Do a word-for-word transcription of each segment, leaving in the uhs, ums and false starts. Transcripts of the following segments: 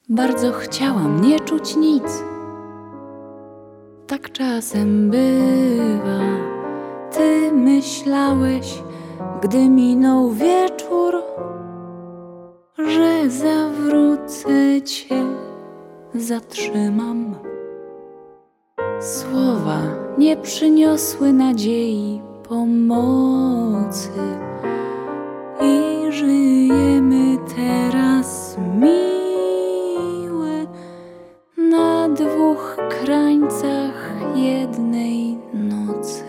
Bardzo chciałam nie czuć nic. Tak czasem bywa. Ty myślałeś, gdy minął wieczór, że zawrócę cię, zatrzymam. Słowa nie przyniosły nadziei, pomocy i żyjemy teraz miłe na dwóch krańcach jednej nocy.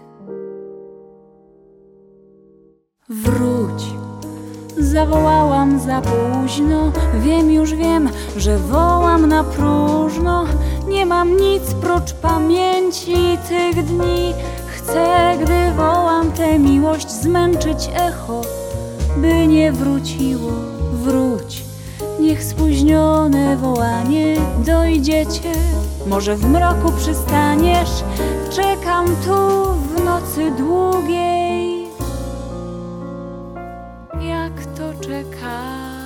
Wróć, zawołałam za późno. Wiem, już wiem, że wołam na próżno. Nie mam nic prócz pamięci tych dni. Chcę, gdy wołam tę miłość, zmęczyć echo, by nie wróciło. Wróć, niech spóźnione wołanie dojdziecie. Może w mroku przystaniesz. Czekam tu w nocy długiej. Jak to czeka?